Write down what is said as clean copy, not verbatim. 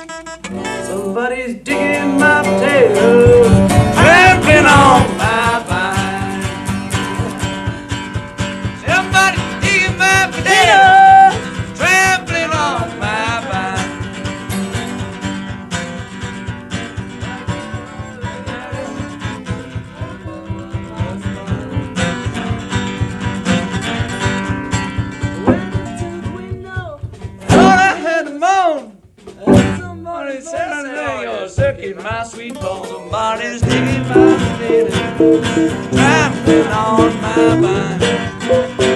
Somebody's digging my potato, trampling on my vine. Somebody's digging my potato, trampling on my vine. Thought I had a moan. Somebody said you're sucking my sweet bone. Somebody's digging my potato, trampling on my vine.